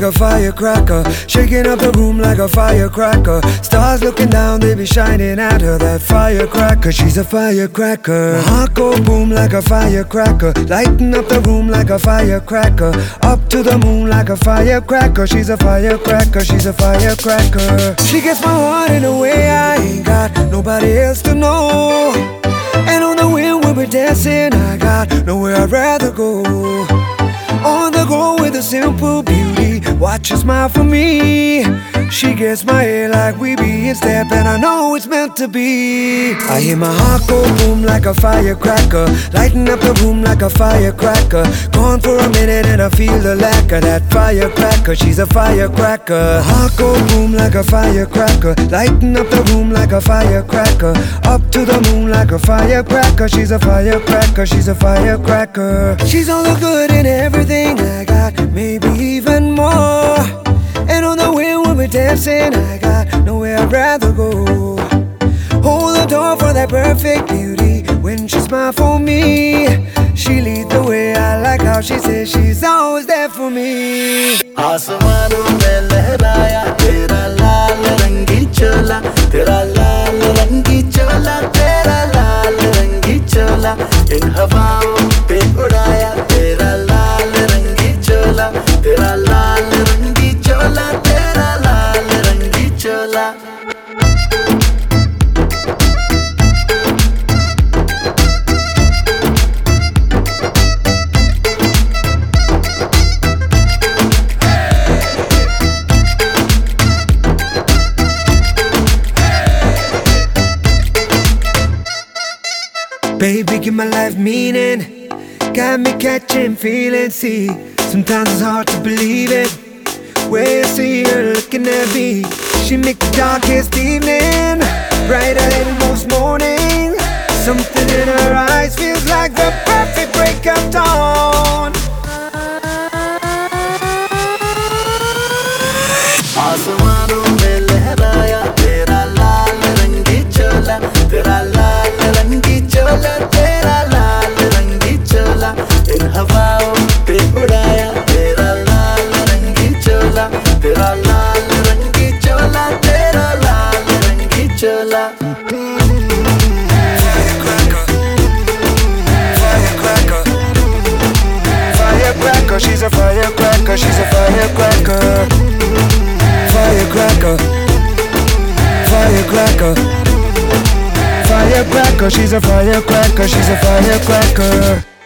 a firecracker, shaking up the room like a firecracker. Stars looking down, they be shining at her. That firecracker, she's a firecracker. My heart go boom like a firecracker, lighting up the room like a firecracker. Up to the moon like a firecracker. She's a firecracker, she's a firecracker. She gets my heart in a way I ain't got nobody else to know. And on the wind when we're dancing, I got nowhere I'd rather go. On the go with a simple beauty, watch her smile for me. She gets my hair like we be in step, and I know it's meant to be. I hear my heart go boom like a firecracker, lighting up the room like a firecracker. Gone for a minute and I feel the lack of that firecracker. She's a firecracker. Heart go boom like a firecracker, lighting up the room like a firecracker. Up to the moon like a firecracker. She's a firecracker, she's a firecracker. She's all the good in everything I got, maybe even more. And on the wind when we're dancing, I got nowhere I'd rather go. Hold the door for that perfect beauty when she smiles for me. She leads the way, I like how she says she's always there for me. आसमानों में लहराया तेरा लाल रंगी चोला, तेरा लाल रंगी चोला, तेरा लाल रंगी चोला। इन हवाओं पे उड़ाया तेरा लाल रंगी चोला, तेरा लाल रंगी चोला, तेरा लाल रंगी चोला। Baby, give my life meaning, got me catching feelings. See, sometimes it's hard to believe it, when you see her looking at me. She make the darkest evening brighter than most morning. Something in her eyes feels like the perfect break of dawn. आसमानों में लहराया तेरा लाल रंगी चोला, तेरा लाल रंगी चोला, तेरा लाल रंगी चोला। इन हवाओं पे उड़ाया तेरा लाल रंगी चोला, तेरा लाल रंगी चोला, तेरा लाल रंगी चोला। Firecracker, she's a firecracker, she's a firecracker. Firecracker, firecracker, firecracker, she's a firecracker, she's a firecracker.